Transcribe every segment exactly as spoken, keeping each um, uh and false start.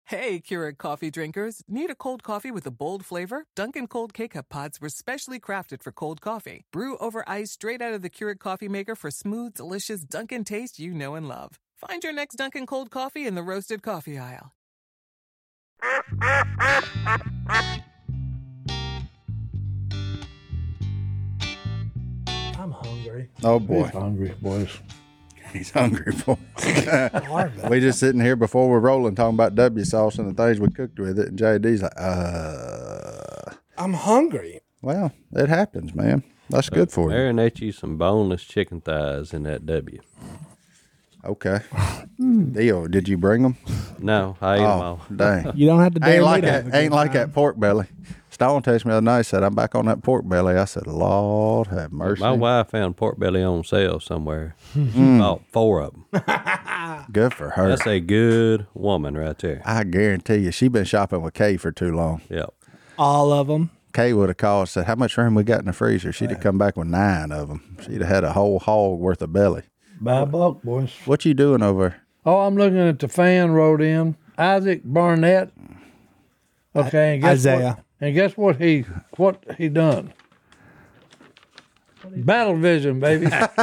Hey, Keurig coffee drinkers. Need a cold coffee with a bold flavor? Dunkin' Cold K-Cup pods were specially crafted for cold coffee. Brew over ice straight out of the Keurig coffee maker for smooth, delicious Dunkin' taste you know and love. Find your next Dunkin' Cold coffee in the roasted coffee aisle. I'm hungry. Oh, boy. He's hungry, boys. He's hungry, boy. We just sitting here before we're rolling talking about W sauce and the things we cooked with it, and J D's like, uh. I'm hungry. Well, it happens, man. That's good for you. Marinate you some boneless chicken thighs in that W. Okay. Deal. Did you bring them? No, I ate them Oh, all. dang. You don't have to dare Ain't me like to have that. a good Ain't like time. that pork belly. Stone texted me the other night. Said I'm back on that pork belly. I said, Lord have mercy. My wife found pork belly on sale somewhere. She bought four of them. Good for her. That's a good woman right there. I guarantee you, she been shopping with Kay for too long. Yep. All of them. Kay would have called and said, how much room we got in the freezer? She'd have come back with nine of them. She'd have had a whole hog worth of belly. Buy a bulk, boys. What you doing over? Oh, I'm looking at the fan wrote in. Isaac Barnett. Okay, and guess Isaiah. What, and guess what he what he done? Battle vision, baby.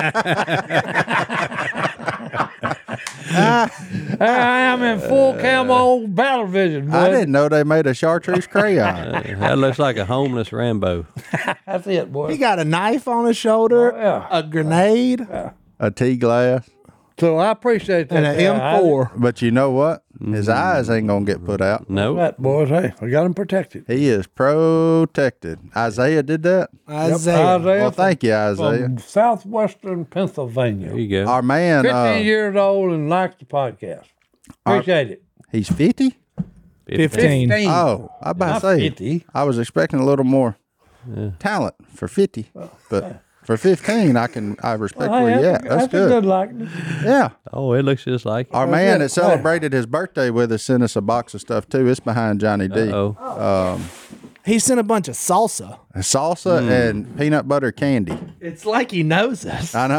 I am in full camo battle vision, bud. I didn't know they made a chartreuse crayon. Uh, that looks like a homeless Rambo. That's it, boy. He got a knife on his shoulder, Oh, yeah. a grenade, A tea glass. So I appreciate that. and an there, M four. But you know what? His eyes ain't going to get put out. No. Isaac. That, boys, hey, I got him protected. He is protected. Isaiah did that? Isaiah. Isaiah Well, thank you, Isaiah. from southwestern Pennsylvania. There you go. Our man, fifteen uh, years old and likes the podcast. Appreciate it. he's fifty? fifteen. Oh, I about Not to say. fifty. I was expecting a little more talent for fifty. But for fifteen, I can I respect Hey, where you that's, at. That's that's a good. good likeness. Yeah. Oh, it looks just like it. Our man it. that celebrated his birthday with us sent us a box of stuff too. It's behind Johnny D. Oh, He sent a bunch of salsa. Salsa Mm. and peanut butter candy. It's like he knows us. I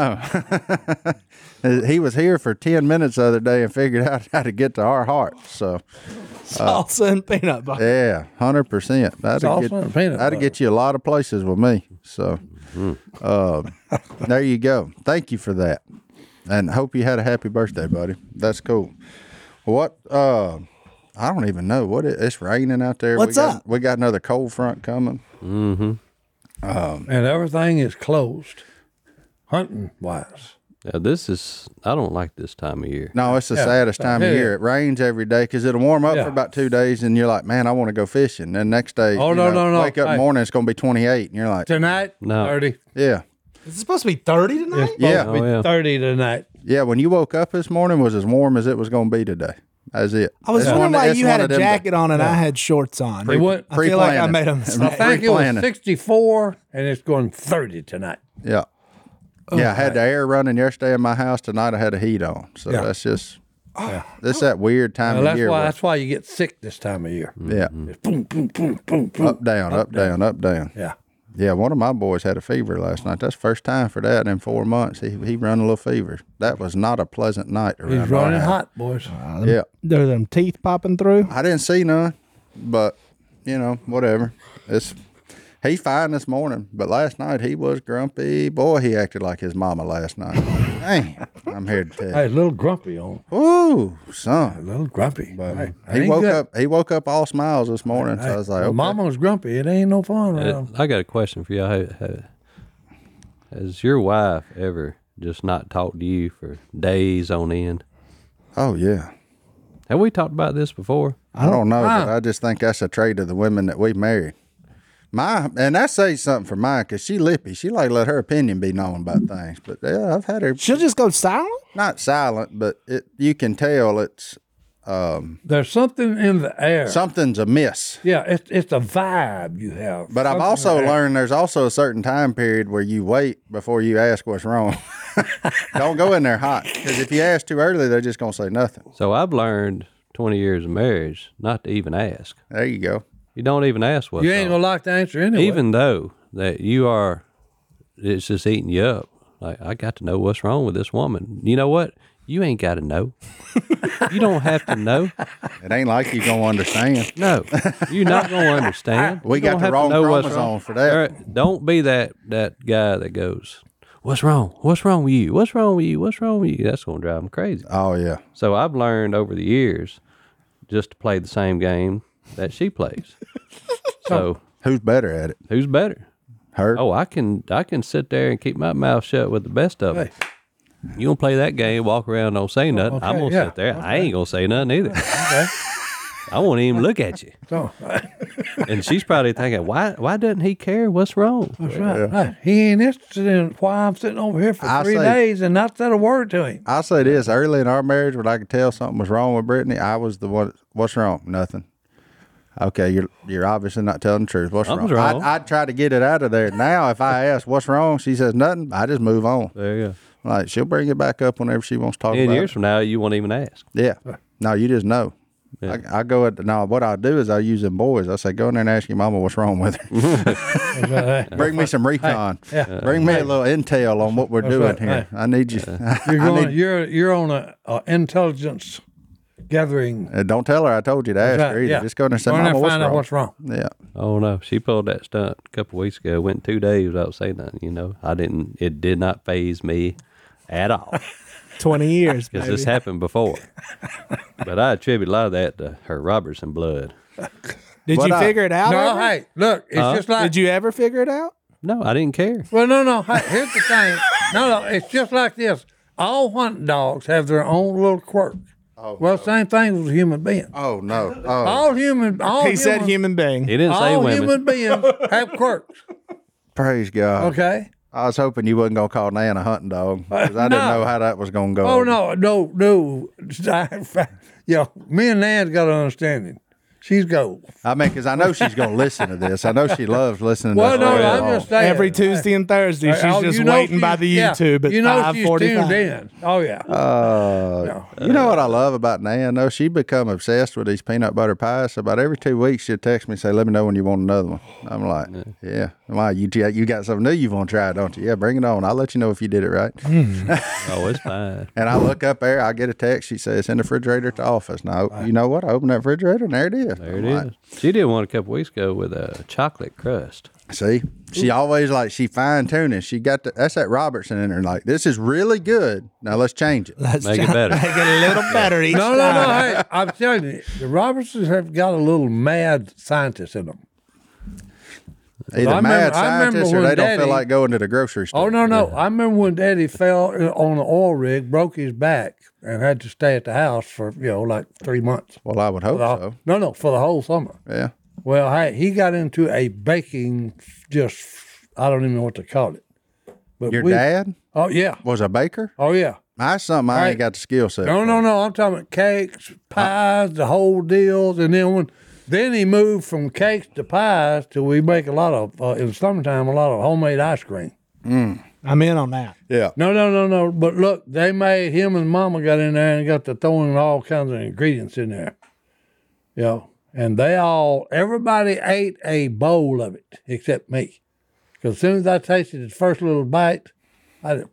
know. He was here for ten minutes the other day and figured out how to get to our hearts. So, Salsa and peanut butter. yeah, one hundred percent. That'd Salsa get, and peanut that'd butter. get you a lot of places with me. So, uh, there you go. Thank you for that. And hope you had a happy birthday, buddy. That's cool. What, uh, I don't even know what it, it's raining out there. What's we got, up? We got another cold front coming. And everything is closed, hunting wise. yeah, this is, I don't like this time of year. No, it's the Yeah. saddest time of Yeah. year. It rains every day because it'll warm up Yeah. for about two days, and you're like, man, I want to go fishing. Then next day, Oh, you no, know, no, no. wake up in Hey. the morning, it's going to be twenty-eight, and you're like, Tonight, No. thirty. yeah. Is it supposed to be thirty tonight? It's supposed Yeah. to be Oh, yeah. thirty tonight. Yeah, when you woke up this morning, was as warm as it was going to be today. That's it. I was It's wondering one- why it's you one had a of them jacket on and I had shorts on. It went, I feel like I pre-planning. made a I mistake. think it was Pre-planning. sixty-four, and it's going thirty tonight. Yeah. Yeah, I had the air running yesterday in my house. Tonight I had the heat on. So Yeah. that's just, this that weird time Well, of that's year. why where- that's why you get sick this time of year. yeah. It's boom, boom, boom, boom, boom. Up, down, up, down, up, down. Yeah. Yeah, one of my boys had a fever last night. That's the first time for that in four months. He he run a little fever. That was not a pleasant night around He's our running house. hot, boys. Yeah, There are them teeth popping through. I didn't see none, but you know, whatever. It's he's fine this morning, but last night he was grumpy. Boy, he acted like his mama last night. Dang, I'm here to tell Hey, you. a little grumpy on. Ooh, A son. little grumpy. But hey, that He ain't woke good. up. He woke up all smiles this morning. So I was like, Well, okay. Mama was grumpy. It ain't no fun. Uh, around. I got a question for y'all. Ha- ha- Has your wife ever just not talked to you for days on end? Oh yeah. Have we talked about this before? I don't know, Ah. but I just think that's a trait of the women that we've married. My and that says something for mine because she lippy. She like let her opinion be known about things. But yeah, I've had her She'll just go silent? not silent, but it you can tell it's um, There's something in the air. something's amiss. yeah, it's it's a vibe you have. But I've Something also in the air. learned there's also a certain time period where you wait before you ask what's wrong. Don't go in there hot because if you ask too early, they're just gonna say nothing. So I've learned twenty years of marriage not to even ask. There you go. You don't even ask what's You ain't wrong. gonna like the answer anyway. Even though that you are, it's just eating you up. Like, I got to know what's wrong with this woman. You know what? You ain't got to know. You don't have to know. It ain't like you gonna understand. No, you're not going to understand. We You got don't the have to wrong know what's chromosome wrong. for that. All right, don't be that that guy that goes, "What's wrong? What's wrong with you? What's wrong with you? What's wrong with you?" That's going to drive them crazy. Oh yeah. So I've learned over the years just to play the same game that she plays. So Who's better at it? who's better? Her. Oh, I can I can sit there and keep my mouth shut with the best of them. You gonna play that game, walk around, don't say nothing. okay, I'm gonna yeah, sit there. I ain't gonna say nothing either. I won't even look at you. So, And she's probably thinking, why why doesn't he care? What's wrong? that's right. Hey, he ain't interested in why I'm sitting over here for I three say- days and not said a word to him. I'll say this: early in our marriage, when I could tell something was wrong with Brittany, I was the one. What's wrong? Nothing. Okay, you're you're obviously not telling the truth. What's Something's wrong? wrong. I'd, I'd try to get it out of there. Now, if I ask what's wrong, she says nothing. I just move on. There you go. Like she'll bring it back up whenever she wants to talk Ten about years it. from now, you won't even ask. Yeah. No, you just know. Yeah. I, I go at now. What I do is I use them boys. I say, go in there and ask your mama what's wrong with her. Bring me some recon. yeah. Bring me a little intel on what we're doing right. here. Hey. I need you. You're I going. need, You're you're on a, a intelligence gathering. uh, don't tell her I told you to ask Right, her either. yeah. Just go in there and say, Go in there Mama, and what's find wrong? out what's wrong. Yeah. Oh no, she pulled that stunt a couple weeks ago. Went two days without saying nothing. You know, I didn't. It did not phase me at all Twenty years, because baby. this happened before. But I attribute a lot of that to her Robertson blood. Did But you I- figure it out? No, ever? hey, look, it's Huh? just like. Did you ever figure it out? No, I didn't care. Well, no, no. Hey, here's the thing. No, no. It's just like this. All hunting dogs have their own little quirk. Oh, well, same thing with a human being. Oh no. Oh. All human. All He said humans- human being. He didn't say All women. human beings have quirks. Praise God. Okay. I was hoping you wasn't gonna call Nan a hunting dog because I didn't No. know how that was gonna go. Oh no, no, no. You know, me and Nan's got an understanding. She's gold. I mean, because I know she's gonna listen to this. I know she loves listening Well, to no, us. I'm just saying. Every Tuesday and Thursday, she's Oh, just you know waiting by she's- the yeah, YouTube at you know five she's forty-five. tuned in. Oh yeah. Uh, you know what I love about Nan? though? She become obsessed with these peanut butter pies. So about every two weeks, she'll text me and say, "Let me know when you want another one." I'm like, "Yeah, why you you got something new you want to try, don't you? Yeah, bring it on. I'll let you know if you did it right." Oh, it's fine. And I look up there, I get a text. She says, "It's in the refrigerator at the office." Now, you know what? I open that refrigerator and there it is. There it I'm is. like, She did one a couple weeks ago with a chocolate crust. See, she always like she fine tuning. She got the, that's that Robertson in her. Like, this is really good. Now let's change it. Let's Make it try- better. Make it a little better each No, no, time. no. Hey, I'm telling you, the Robertsons have got a little mad scientist in them. Either I remember- mad I remember scientists or when they don't Daddy- feel like going to the grocery store. Oh no, no! I remember when Daddy fell on an oil rig, broke his back, and had to stay at the house for you know like three months. Well, I would hope The- so. No, no, for the whole summer. Yeah. Well, hey, he got into a baking, just I don't even know what to call it. But Your we- dad Oh yeah, was a baker? oh yeah. That's something I Right. ain't got the skill set. No, for. no, no. I'm talking about cakes, pies, the whole deals, and then when then he moved from cakes to pies till we make a lot of uh, in the summertime a lot of homemade ice cream. I'm in on that. Yeah. No, no, no, no. But look, they made him and Mama got in there and got to throwing all kinds of ingredients in there. You know, and they all, everybody ate a bowl of it except me. Because as soon as I tasted the first little bite, I did,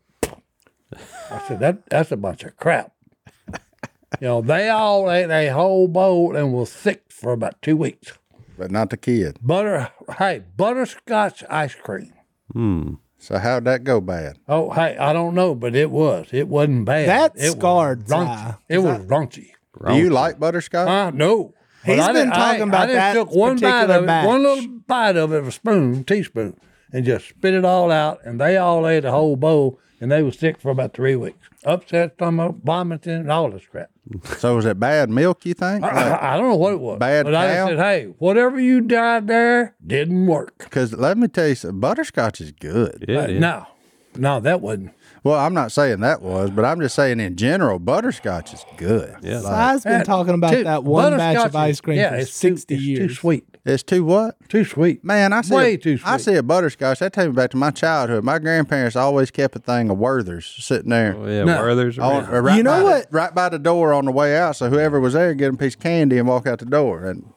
I said, that that's a bunch of crap. You know, they all ate a whole bowl and was sick for about two weeks. But not the kid. Butter, hey, butterscotch ice cream. Hmm. So how'd that go bad? Oh, hey, I don't know, but it was. It wasn't bad. That it scarred was raunchy. Ty. It was raunchy. Do you like butterscotch? Uh, no. He's But I been didn't- talking I, about I just that took one bite particular of it, batch. one little bite of it, with a spoon, teaspoon, and just spit it all out. And they all ate a whole bowl, and they was sick for about three weeks. Upset stomach, vomiting, and all this crap. So was it bad milk, you think? I, I don't know what it was. Bad but I cow? just said, hey, whatever you tried there didn't work. Because let me tell you something, butterscotch is good. Yeah, Uh, yeah. No, no, that wasn't. Well, I'm not saying that was, but I'm just saying in general, butterscotch is good. Yeah. Si's been That- talking about too- that one batch butterscotch of ice is- cream yeah, for it's sixty too, it's years. too sweet. It's too what? Too sweet. Man, I see Way a, too I sweet. see a butterscotch. That takes me back to my childhood. My grandparents always kept a thing of Werther's sitting there. Oh, yeah, No. Werther's on- around. or right You know by what? The, right by the door on the way out, so whoever was there get a piece of candy and walk out the door. And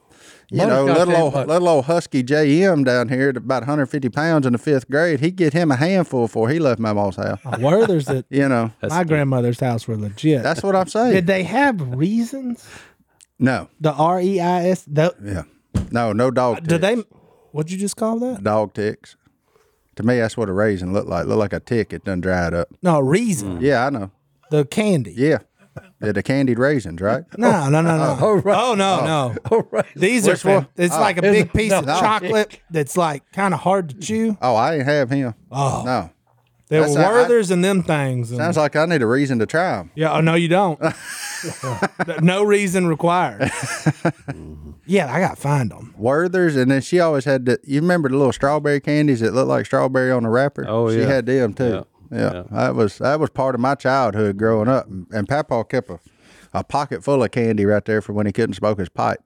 You know, Buttercup little ain't old, much. little old husky J M down here at about one hundred fifty pounds in the fifth grade. He'd get him a handful before he left my mom's house. Werther's at You know, my grandmother's house were legit. that's what I'm saying. Did they have reasons? no, The R E I S. The, yeah, no, no dog. Ticks. did they? What'd you just call that? Dog ticks. To me, that's what a raisin looked like. Looked like a tick. It done dried up. No reason. Yeah, I know. The candy. Yeah, yeah, the candied raisins, right? No, no, no, no. Oh, right. Oh no, no. Oh, right. These Which are. one? Fam- it's like a Is big it- piece no, of no. chocolate that's like kind of hard to chew. Oh, I ain't have him. Oh, No, there were That's not- Werther's and them things. and- sounds like I need a reason to try them. Yeah, oh, no, you don't. No reason required. Yeah, I got to find them. Werther's, and then she always had the. You remember the little strawberry candies that looked like strawberry on the wrapper? Oh, she yeah. had them too. Yeah. Yeah. Yeah. that was that was part of my childhood growing up. And, and Papa kept a, a pocket full of candy right there for when he couldn't smoke his pipe.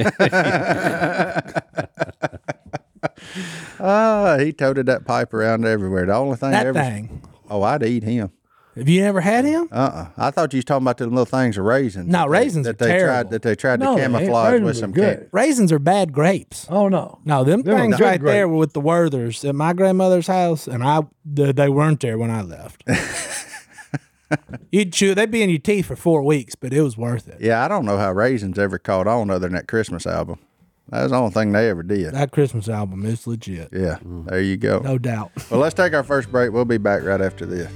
Ah, he toted that pipe around everywhere. The only thing I That ever. thing. Oh, I'd eat him. Have you ever had him? Uh, uh I thought you was talking about the little things of raisins. No, that they- raisins that are they terrible. tried that they tried No, to they ain't. camouflage Raisins with are some good. candy. Raisins are bad grapes. Oh no. No, them Them are things good right there grapes. were with the Werther's at my grandmother's house, and I they they weren't there when I left. You'd chew, they'd be in your teeth for four weeks, but it was worth it. Yeah, I don't know how raisins ever caught on other than that Christmas album. That was the only thing they ever did. That Christmas album is legit, Yeah, there you go. no doubt. Well, let's take our first break. We'll be back right after this.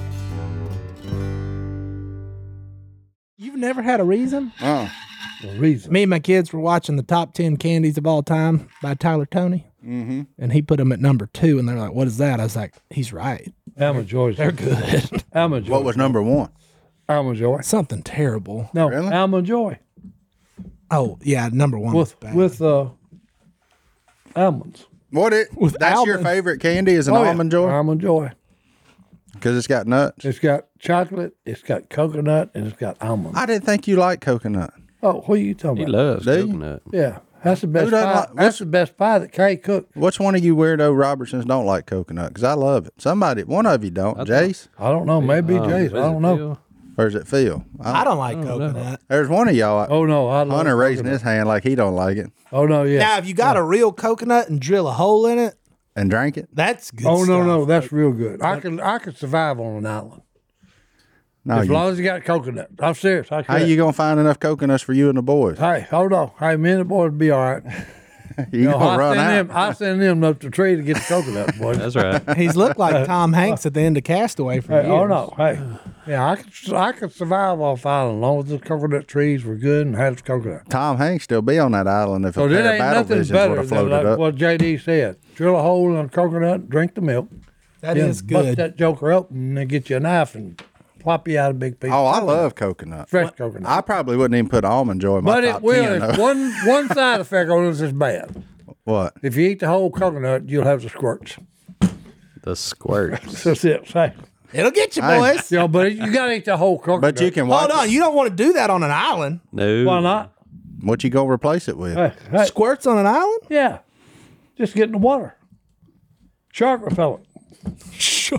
You've never had a reason? Oh, The reason. Me and my kids were watching the top ten candies of all time by Tyler Toney, mm-hmm. and he put them at number two, and they're like, "What is that?" I was like, "He's right. Almond Joy. They're good." Almond Joy. what was number one? Almond Joy? Something terrible. No, Really? Almond Joy Oh yeah, number one was with bad. with uh almonds. What it? With that's your almond. favorite candy is an Oh, yeah. almond joy Almond Joy. because it's got nuts. It's got chocolate. It's got coconut, and it's got almonds. I didn't think you liked coconut. Oh, what are you talking He about? loves Do you? coconut. Yeah, that's the best doesn't pie. like- that's what's- the best pie that Kay cooked. Which one of you weirdo Robertsons don't like coconut? Because I love it. Somebody, one of you don't. Jace, I don't know. Maybe Um, Jace. is I it don't know. Phil? or is it Phil? I, I don't like coconut. there's one of y'all. Oh no, I love Hunter raising coconut. his hand like he don't like it Oh no, yeah. Now, if you got a real coconut and drill a hole in it, and drank it. that's good. Oh no, stuff. no, that's real good. I can I can survive on an island No, as you, long as you got coconut. I'm serious. I how can. you gonna find enough coconuts for you and the boys? Hey, hold on. Hey, me and the boys be all right. You You know, gonna I run send out? them. I send them up the tree to get the coconut, boys. That's right. He's looked like Tom Hanks at the end of Castaway for Hey, years. oh no, hey, yeah, I could I could survive off island as long as the coconut trees were good and had coconut. Tom Hanks still be on that island if So a there pair of ain't battle nothing visions would better have than floated like up. what J D said. Drill a hole in a coconut, drink the milk. That then is bust good. that joker open and then get you a knife and plop you out a big piece. Oh, of I coconut. love coconut. fresh coconut. I probably wouldn't even put almond joy in my but top it will. ten. If though. one one side effect on this is bad. What? If you eat the whole coconut, you'll have the squirts. The squirts. That's it. Say. It'll get you, Hey. boys. You know, but you got to eat the whole coconut. But you can wipe Hold on, it. you don't want to do that on an island. No. Why not? What you gonna replace it with? Hey, hey, Squirts on an island? yeah. Just get in the water. Shark repellent. Sure.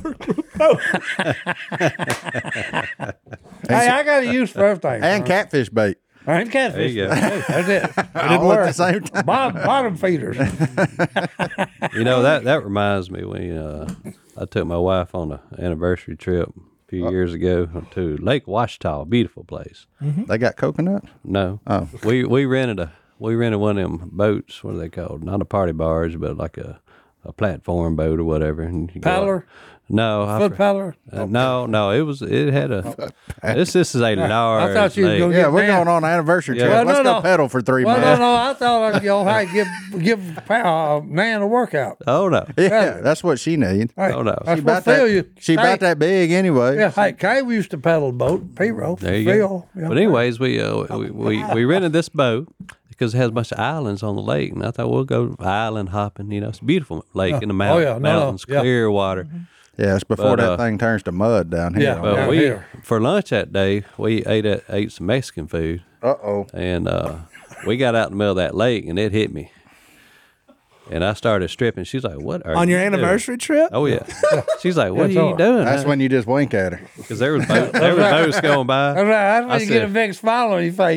Hey, I got a use for everything. And catfish bait. I ain't catfish. There you go. Hey, that's it. All at the same time. Bottom, bottom feeders. You know that that reminds me when uh, I took my wife on an anniversary trip a few years ago to Lake Washita, beautiful place. They got coconut? No, Oh. we we rented a we rented one of them boats. What are they called? Not a party barge, but like a, a platform boat or whatever. And you go Paddler? out- No, I Foot for- paddler. uh, no, no. It was it had a this this is a large. I thought you was lake. gonna Yeah, get we're down. going on an anniversary Yeah. trip. Well, Let's no, go no. pedal for three Well, no, months. no. I thought like, yo, hey, give give uh, Nan a workout. Oh no, Yeah, that's what she need. Hey, Oh, no. That's She what about Phil that, you. she hey, about that big anyway. Yeah, hey, Kay we used to paddle a boat. P-roll. there you Phil, go. yeah. But anyways, we, uh, we we we rented this boat because it has a bunch of islands on the lake, and I thought we'll go island hopping. You know, it's a beautiful lake in the mountain, yeah, no, no, mountains, yeah. clear water. Yeah, it's before But, that uh, thing turns to mud down here. Yeah. Well, Down we here. for lunch that day we ate at, ate some Mexican food, Uh oh. and uh, we got out in the middle of that lake, and it hit me, and I started stripping. She's like, "What are On you your doing?" anniversary trip? Oh yeah. She's like, "What That's are you all. doing?" That's when you just wink at her. Because there was boat, there was boats going by. That's right. That's when I you get a said- big smile on your face.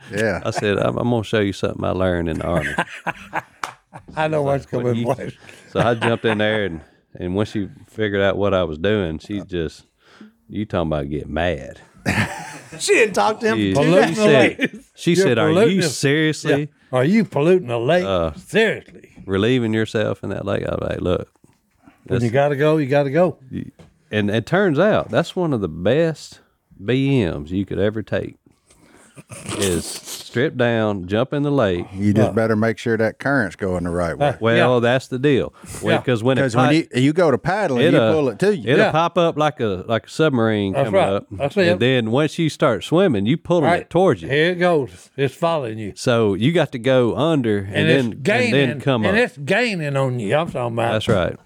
Yeah. I said, I'm, I'm going to show you something I learned in the Army. I know what's What coming you- place. So I jumped in there, and, and when she figured out what I was doing, she just, you talking about get mad. She didn't talk to him She, for two she Polluting days. the said, lake. she You're said, are polluting you the- seriously Yeah. Are you polluting the lake? Uh, Seriously. relieving yourself in that lake? I was like, look. When that's- you got to go, you got to go. And it turns out that's one of the best B Ms you could ever take is strip down, jump in the lake. You just better make sure that current's going the right way. Well, Yeah. that's the deal. Yeah. Because when it Because when pi- you you go to paddling, you it'll- pull it to you. It'll Yeah. pop up like a like a submarine That's coming right. up. That's it. And then once you start swimming, you pulling Right. it towards you. Here it goes. It's following you. So you got to go under and, And, then it's gaining. and then come and up. it's gaining on you. I'm talking about. That's right.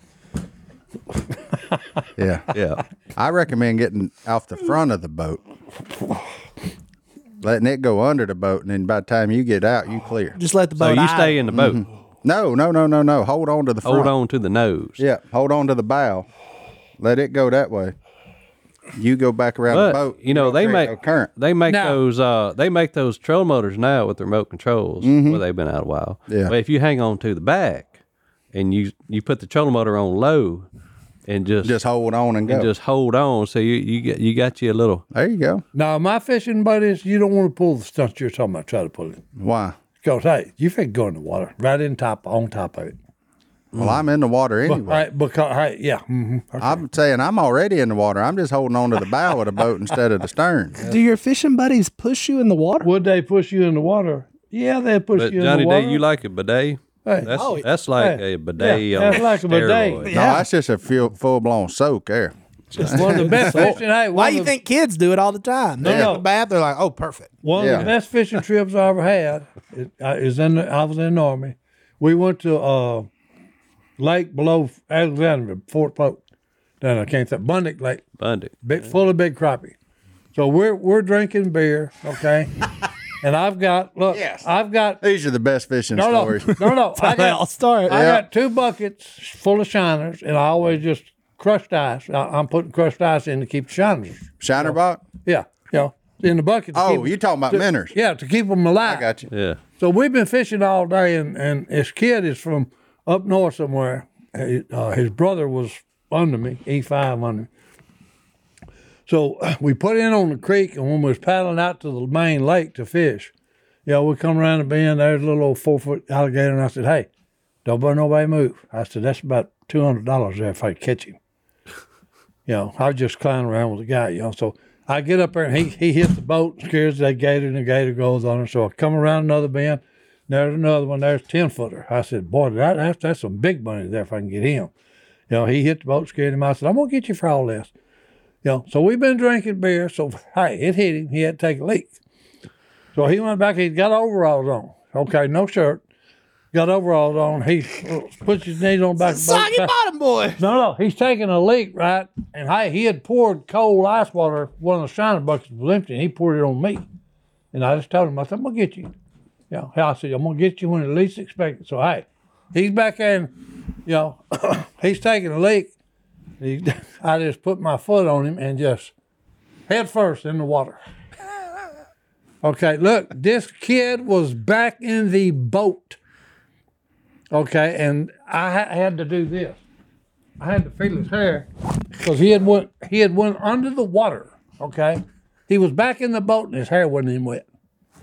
Yeah. Yeah. I recommend getting off the front of the boat, letting it go under the boat, and then by the time you get out, you clear. Just let the So boat you idle. stay in the boat. Mm-hmm. No, no, no, no, no. Hold on to the front. Hold on to the nose. Yeah, hold on to the bow. Let it go that way. You go back around But the boat. you know don't they create make no current. they make Now- those uh they make those trolling motors now with remote controls. Well, they've been out a while. Yeah. But if you hang on to the back and you you put the trolling motor on low and just Just hold on and go. and just hold on, so you you get you got you a little. there you go. Now, my fishing buddies, you don't want to pull the stunts you're talking about. Try to pull it. Why? Because, hey, you finna go in the water. Right in top, on top of it. Well, I'm in the water anyway. Right, because, hey, yeah. Mm-hmm. I'm saying I'm already in the water. I'm just holding on to the bow of the boat instead of the stern. Do your fishing buddies push you in the water? Would they push you in the water? Yeah, they'd push But you Johnny in the water. D, you like a bidet? Hey. That's Oh, that's like hey, a bidet. yeah, on that's like a bidet. steroids. No, Yeah. that's just a full blown soak there. Just one of the best fishing. Hey, one Why of do you the- think kids do it all the time? They No, get no. in the bath, they're like, oh, perfect. One Yeah. of the best fishing trips I ever had it, uh, is in the, I was in the Army. We went to uh, lake below Alexandria, Fort Polk. Then I can't say Bundick Lake, Bundy. big, full of big crappie. So we're we're drinking beer, okay, and I've got look, I've got These are the best fishing no no stories. no no. I They all got start. I Yeah. got two buckets full of shiners, and I always just crushed ice. I, I'm putting crushed ice in to keep the shiners. Shiner bot? Yeah, you know, in the bucket. to Oh, keep- you talking about to- minnows? Yeah, to keep them alive. I got you. Yeah. So we've been fishing all day, and, and his kid is from up north somewhere. He- Uh, his brother was under me, E five under me. So we put in on the creek, and when we was paddling out to the main lake to fish, you know, we come around the bend, there's a little old four-foot alligator, and I said, hey, don't let nobody move. I said, that's about two hundred dollars there if I catch him. You know, I was just climbing around with the guy, you know. So I get up there, and he, he hits the boat, scares that gator, and the gator goes on her. So I come around another bend, there's another one, there's a ten-footer. I said, boy, that, that's, that's some big money there if I can get him. You know, he hit the boat, scared him. I said, I'm going to get you for all this. You know, so we've been drinking beer. So, hey, it hit him. He had to take a leak. So he went back. He's got overalls on. Okay, no shirt. Got overalls on. He uh, puts his knees on the back of the Soggy boat. bottom boy. No, no, he's taking a leak, right? And hey, he had poured cold ice water. One of the shiner buckets was empty, and he poured it on me. And I just told him, I said, I'm going to get you. You know, I said, I'm going to get you when you least expect it. So, hey, he's back in, you know, he's taking a leak. He, I just put my foot on him and just head first in the water. Okay, look, this kid was back in the boat. Okay, and I ha- had to do this. I had to feel his hair because he had went he had went under the water. Okay, he was back in the boat and his hair wasn't even wet.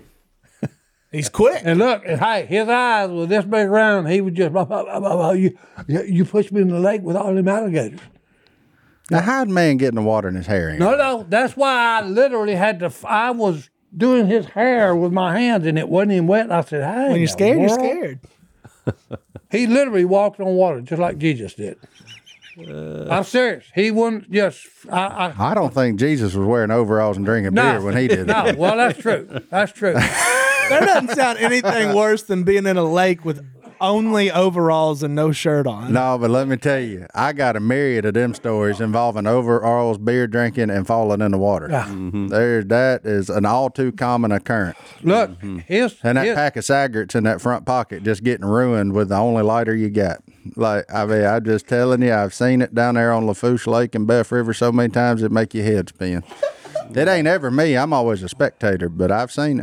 He's quick. And look, and hey, his eyes were this big around. He was just, blah, blah, blah, blah, blah. You, you you pushed me in the lake with all them alligators. Now, how'd man get in the water in his hair? No, no, that's why I literally had to. I was doing his hair with my hands and it wasn't even wet. I said, "Hey, When you're in the scared, you're world?" scared. He literally walked on water just like Jesus did. I'm serious. He wouldn't just. I, I, I don't think Jesus was wearing overalls and drinking no, beer when he did no. it. Well, that's true. That's true. There doesn't sound anything worse than being in a lake with only overalls and no shirt on. No, but let me tell you, I got a myriad of them stories involving overalls, beer drinking, and falling in the water. There, that is an all too common occurrence. Look, his And that his- pack of cigarettes in that front pocket just getting ruined with the only lighter you got. Like, I mean, I'm just telling you, I've seen it down there on Lafourche Lake and Beth River so many times it make your head spin. It ain't ever me. I'm always a spectator, but I've seen it.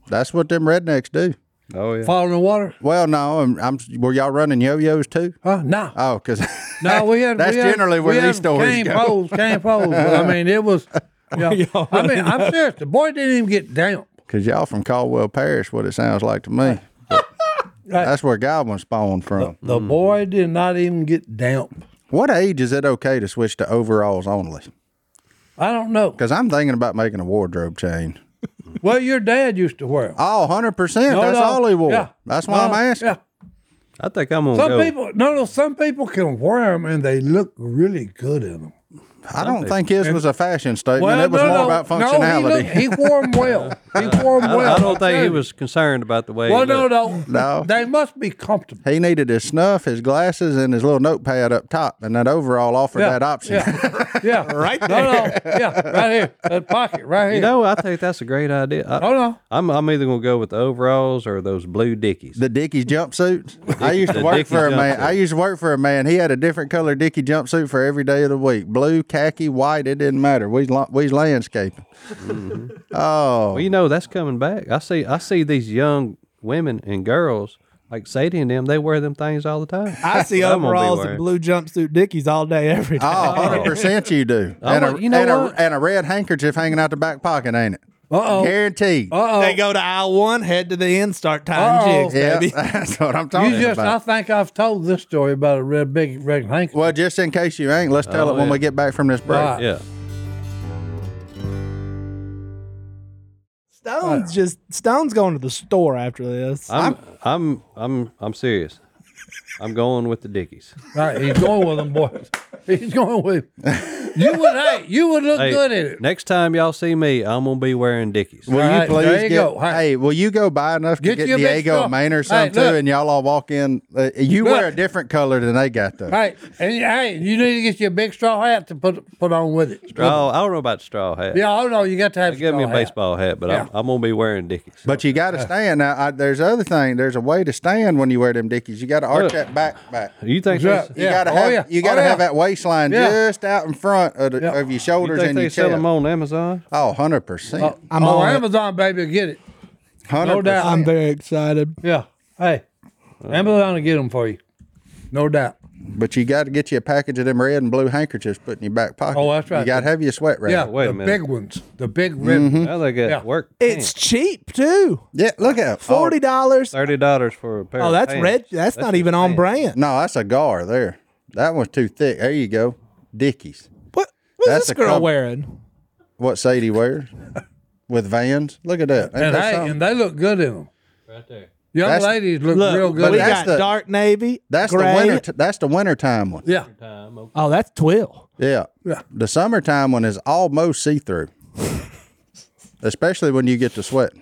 That's what them rednecks do. Oh yeah. Fall in the water? Well, no, I'm, I'm were y'all running yo-yos too? Huh? No. Oh, because No, we had. that's we had, generally where we these had stories cane go. poles, cane poles. But, I mean, it was. You know, Y'all I mean, really I'm serious. The boy didn't even get damp. Because y'all from Caldwell Parish, what it sounds like to me. But Right. that's where Godwin spawned from. The boy did not even get damp. What age is it okay to switch to overalls only? I don't know. Because I'm thinking about making a wardrobe change. Well, your dad used to wear them. Oh, one hundred percent. No, That's no. all he wore. Yeah. That's why I'm Uh, asking. Yeah. I think I'm gonna Some go. people, no, no. Some people can wear them and they look really good in them. I don't think his was a fashion statement. Well, it was no, more no, about no, functionality. he, looked, he wore them well. He wore them I, well. I don't think he I'll was concerned about the way. tell you. he Well, no, looked. no, No. They must be comfortable. He needed his snuff, his glasses, and his little notepad up top, and that overall offered Yeah, that option. Yeah, yeah, Right No, no, yeah, right here, that pocket, right here. You know, I think that's a great idea. I, oh no, I'm I'm either gonna go with the overalls or those blue Dickies. The Dickies jumpsuits. I used to the work Dickies for a man. jumpsuit. I used to work for a man. He had a different color Dickie jumpsuit for every day of the week. Blue, khaki, white. It didn't matter. We was, we was landscaping. Oh, Well, you know that's coming back. I see I see these young women and girls like Sadie and them. They wear them things all the time. I see I'm gonna be overalls wearing- and blue jumpsuit Dickies all day, every day. oh, one hundred percent you do. Oh, and a, well, you know and, what? a, and a red handkerchief hanging out the back pocket, ain't it? uh oh, Guaranteed. uh oh. They go to aisle one, head to the end, start tying Uh-oh. jigs, Yeah, baby. that's what I'm talking You just, I about. think I've told this story about a red big red handkerchief. Well, just in case you ain't, let's tell Oh, it when yeah. we get back from this break. Right. Yeah. Stone's just Stone's going to the store after this. I'm I'm I'm I'm serious. I'm going with the Dickies. Right, he's going with them, boys. He's going with. You would, hey, you would look Hey, good in it. Next time y'all see me, I'm gonna be wearing Dickies. Will Right, you please there you get? go. Hey. Hey. will you go buy enough to Get get, you a big Diego straw. a Maine or Hey, something too, look. and y'all all walk in? Uh, you Look. wear a different color than they got though. Hey, and hey, you need to get you a big straw hat to put put on with it. Oh, I don't know about the straw hat. Yeah, oh no, you got to have. Give me a straw hat. baseball hat, but I'm, Yeah. I'm gonna be wearing Dickies. But you got to stand now. I, there's other thing. There's a way to stand when you wear them Dickies. You got to arch Look. that back back. You think Yeah. that's, You got to Oh, have yeah. you got to Oh, have yeah. that waistline Yeah. just out in front of, the, Yeah. of your you shoulders think and they your sell chest. them on Amazon? Oh, one hundred percent. I'm oh, on it. Amazon, baby, get it. one No hundred doubt. I'm very excited. Yeah. Hey, Amazon will get them for you, no doubt. But you got to get you a package of them red and blue handkerchiefs put in your back pocket. Oh, that's right. You got to have your sweat wrap. Yeah, wait a the minute. big ones, the big red. Mm-hmm. Now they got Yeah. work. It's cheap too. Yeah, look at it. Forty dollars. Thirty dollars for a pair. Oh, of that's pants. red. That's, not even just on pants. brand. No, that's a gar there. That one's too thick. There you go. Dickies. What? What's That's this a girl com- wearing? What Sadie wears with Vans. Look at that. Ain't And, that hey, something? and they look good in them. Right there. Young That's- ladies look Look, real we good. but in that's got the- dark navy. That's gray. the winter. T- that's the wintertime one. yeah, Time, okay. Oh, that's twill. Yeah. Yeah. The summertime one is almost see through, especially when you get to sweat.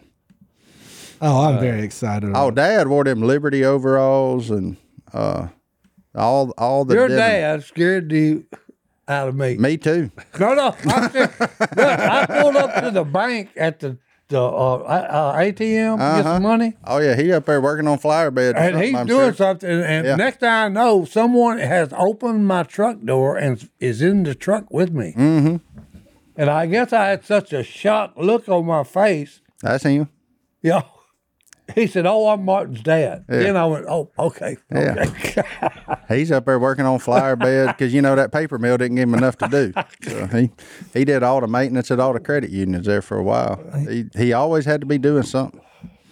Oh, I'm very excited. Oh, Dad wore them Liberty overalls and uh, all all the. your denim. dad scared the out of me. Me too. No, no. I, said- look, I pulled up to the bank at the the uh, uh, A T M to get Uh-huh. some money, Oh yeah, he up there working on flower beds. or and something, he's I'm doing sure. something. And Yeah. next thing I know, someone has opened my truck door and is in the truck with me. Mm-hmm. And I guess I had such a shocked look on my face. That's him. Yeah. He said, "Oh, I'm Martin's dad." Yeah. Then I went, "Oh, okay, Yeah. okay." He's up there working on flower bed because you know that paper mill didn't give him enough to do. So he he did all the maintenance at all the credit unions there for a while. He he always had to be doing something.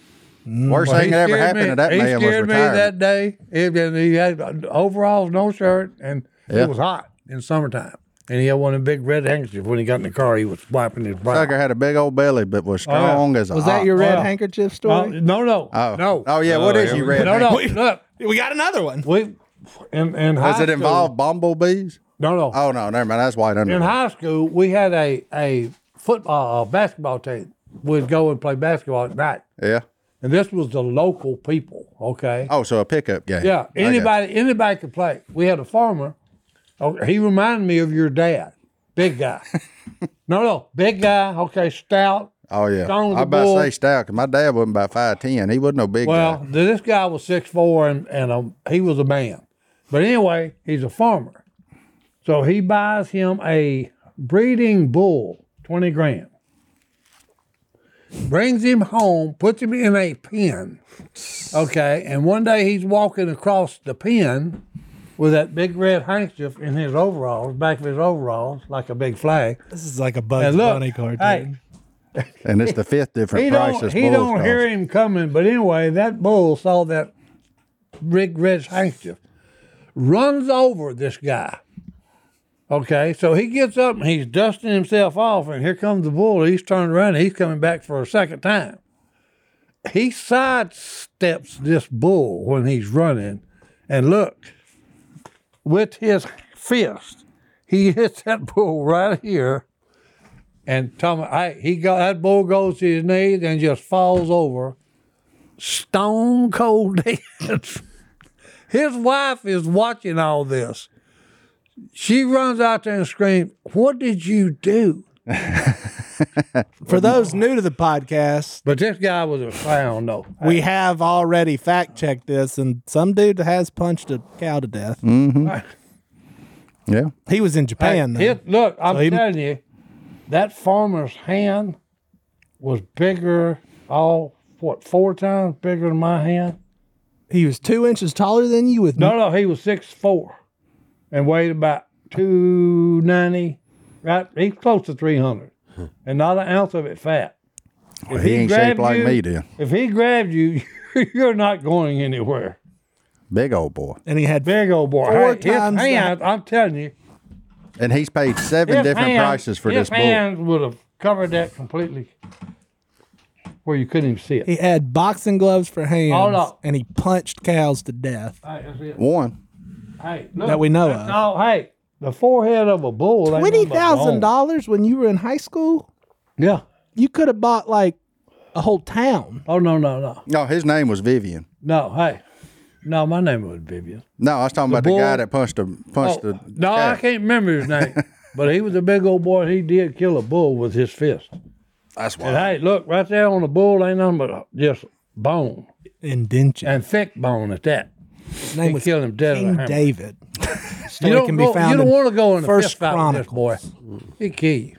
Worst Well, thing he that ever scared happened me. to that he man was scared me retirement. that day. He, and he had overalls, no shirt, and Yeah. it was hot in summertime. And he had one of the big red handkerchiefs. When he got in the car, he was wiping his brow. Sucker had a big old belly, but was Oh, yeah. strong as a Was that ox. your red Oh. handkerchief Uh, story? no, no, Oh. no, Oh yeah, what Oh, is here you we red? no, no. handkerchief? Look, we got another one. we in in high Does it school- involve bumblebees? No, no. Oh no, never mind. That's white under. In high school, we had a a football, a basketball team. We'd go and play basketball at night, Yeah. and this was the local people. Okay. Oh, so a pickup game. Yeah, I got you. anybody anybody could play. We had a farmer. Oh, he reminded me of your dad, big guy. no, no, big guy. Okay, stout. Oh yeah. Strong as I a about bull. to say stout because my dad wasn't about five ten. He wasn't no big Well, guy. this guy was six four, and and um, he was a man. But anyway, he's a farmer, so he buys him a breeding bull, twenty grand. brings him home, puts him in a pen. Okay, and one day he's walking across the pen with that big red handkerchief in his overalls, back of his overalls, like a big flag. This is like a Bugs And look, Bunny cartoon. hey, And it's the fifth different He price don't, this he bull's don't cost. hear him coming, but anyway, that bull saw that big red handkerchief, runs over this guy. Okay, so he gets up and he's dusting himself off, and here comes the bull. He's turned around and he's coming back for a second time. He sidesteps this bull when he's running, and look, with his fist, he hits that bull right here. And Tommy, I, he got that bull goes to his knees and just falls over, stone cold dead. His wife is watching all this. She runs out there and screams, "What did you do?" For those new to the podcast, But this guy was a clown, though. we have already fact checked this, and some dude has punched a cow to death. Yeah. He was in Japan, though. His- look, I'm So he- telling you, that farmer's hand was bigger, all what four times bigger than my hand. He was two inches taller than you with No, no, he was six four and weighed about two ninety. Right, he's close to three hundred, and not an ounce of it fat. If he ain't shaped grabbed like you- me then. If he grabbed you, you're not going anywhere. Big old boy. and he had Big old boy. Four Hey, his times that. hands, I'm telling you, And he's paid seven his different hands- prices for his this bull. hands would have covered that completely, where you couldn't even see it. he had boxing gloves for hands, Hold on. and he punched cows to death. Hey, that's it. One. Hey, look, That we know that's of. all- hey, the forehead of a bull. ain't Twenty nothing but thousand bone. dollars when you were in high school, Yeah. you could have bought like a whole town. Oh no no no No, his name was Vivian. no. Hey, no, my name was Vivian. No, I was talking about bull- the guy that punched the punched Oh, the. no, I cat. can't remember his name, but he was a big old boy. He did kill a bull with his fist. That's And why. hey, look right there on the bull, ain't nothing but just bone Indention. and thick bone at that. His name He was killed him dead with a King hammer. David. You Story don't, can go, be found you don't in want to go in the First fist fight with this boy. Chronicles. He kill you.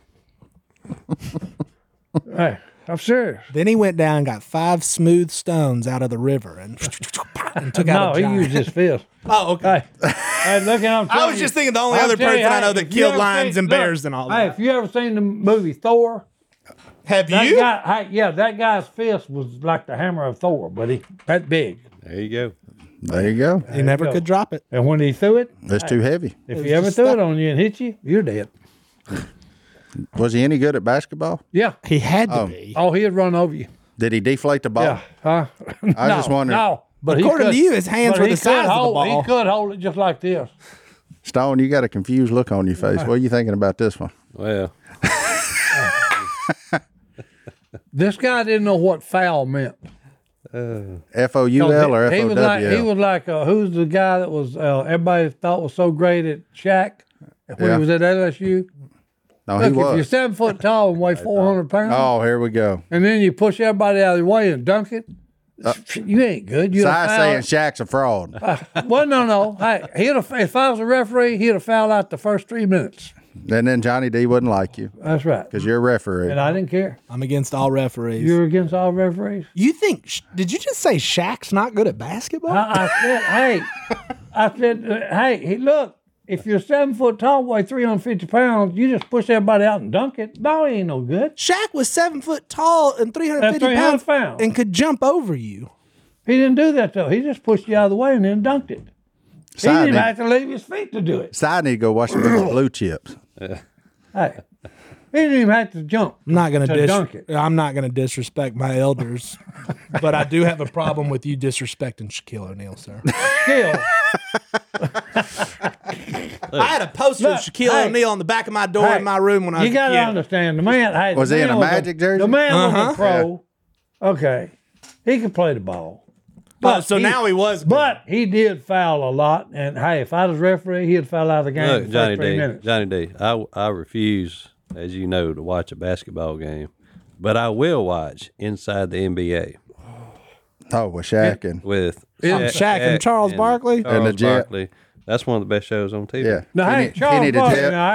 Hey, I'm serious. Then he went down and got five smooth stones out of the river and, and took No, out a he giant. used his fist. Oh, okay. Hey, hey, look, I'm I was telling just you, thinking the only I'm other telling you, person I hey, know that if you killed ever lions seen- and look, bears and all Hey, that. if you ever seen the movie Thor, Have that you? guy, hey, yeah, that guy's fist was like the hammer of Thor, but he that big. There you go. There you go. he never go. could drop it. And when he threw it, It's too heavy. if was he ever just threw stuck. it on you and hit you, you're dead. Was he any good at basketball? Yeah. He had to be. Oh, he'd run over you. Did he deflate the ball? Yeah. Huh? I no, just wondered. No. But he According could- to you, his hands but were he the size could of the hold, ball. He could hold it just like this. Stone, you got a confused look on your face. What are you thinking about this one? Well, This guy didn't know what foul meant. F O U L or F he, he O was like W he L? was like uh, who's the guy that was uh, everybody thought was so great at Shaq when Yeah. he was at L S U. No, Look, he if you're was. seven foot tall and weigh four hundred pounds, Oh, here we go. and then you push everybody out of the way and dunk it, you ain't good. You Size saying Shaq's a fraud. well, no, no. Hey, he'd have, if I was a referee, he'd have fouled out the first three minutes. And then Johnny D wouldn't like you That's right. because you're a referee. And I didn't care. I'm against all referees. You're against all referees. you think? Did you just say Shaq's not good at basketball? I, I said, hey, I said, uh, hey, he, look, if you're seven foot tall, weigh three hundred fifty pounds, you just push everybody out and dunk it. No, he ain't no good. Shaq was seven foot tall and three hundred fifty And pounds, 300 pounds. and could jump over you. He didn't do that, though. He just pushed you out of the way and then dunked it. He Side didn't need, have to leave his feet to do it. side need to go watch some blue chips. Hey, he didn't even have to jump. I'm not gonna To dis- dunk it. I'm not gonna disrespect my elders, but I do have a problem with you disrespecting Shaquille O'Neal, sir. Still, I had a poster Look, of Shaquille hey, O'Neal on the back of my door hey, in my room when I was you a got to kid. understand, the man, hey, Was the he in man a was Magic jersey? The man Uh-huh. was a pro. Okay. He could play the ball. Oh, so now he was. But he did foul a lot. And hey, if I was referee, he'd foul out of the game look, in the Johnny first three D. minutes. Johnny D. I I refuse, as you know, to watch a basketball game, but I will watch Inside the N B A Oh, with Shaq and with Shaq and Charles Barkley? Charles And the Jet. Barkley. That's one of the best shows on T V. yeah, Now, Kenny, hey, Charles Kenny the Barkley, Jet. now, hey,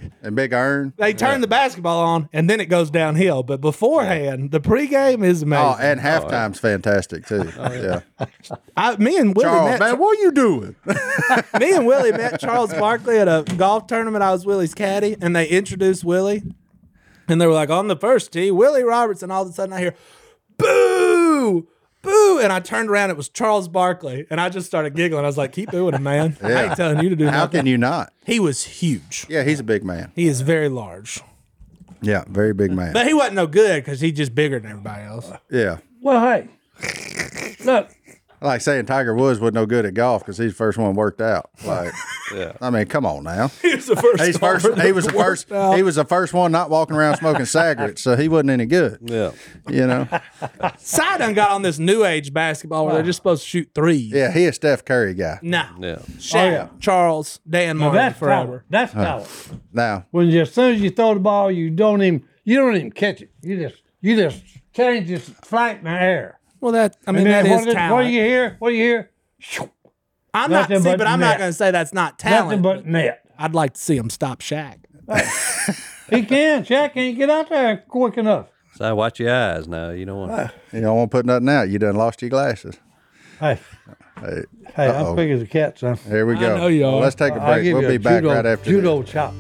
And Big Earn. They turn the basketball on, and then it goes downhill. But beforehand, the pregame is amazing. Oh, and halftime's fantastic too. yeah. I, me and Willie Charles, met. man, what are you doing? Me and Willie met Charles Barkley at a golf tournament. I was Willie's caddy, and they introduced Willie. And they were like, on the first tee, Willie Robertson. All of a sudden, I hear, boo, boo. And I turned around. It was Charles Barkley. And I just started giggling. I was like, keep booing him, man. I ain't telling you to do How nothing. can you not? He was huge. Yeah, he's a big man. He is very large. Yeah, very big man. But he wasn't no good because he's just bigger than everybody else. Yeah. Well, hey, look, Like saying Tiger Woods was no good at golf because he's the first one worked out. Like, Yeah. I mean, come on now. He was the first. He's first. golfer He that was the worked first. out. He was the first one not walking around smoking cigarettes, so he wasn't any good. Yeah. You know. Cy done got on this new age basketball where they're just supposed to shoot threes. Yeah, he a Steph Curry guy. Nah. Yeah. Shaq, Oh, yeah. Charles, Dan now Martin that's forever. talent. That's talent. Now, When you, as soon as you throw the ball, you don't even you don't even catch it. You just you just change this flight in the air. Well, that I mean And that then is what, is- talent. what do you hear? What do you hear? I'm not Nothing see, but but I'm not net. going to say that's not Nothing talent. but net. I'd like to see him stop Shaq. He can. Shaq can't get out there quick enough. So watch your eyes now. You don't want. you don't want to put nothing out. You done lost your glasses. Hey, Hey, hey, uh-oh. I'm big as a cat, son. Here we go. know you Well, are. let's take a I'll break. give We'll you be a back judo, right after judo this. chop.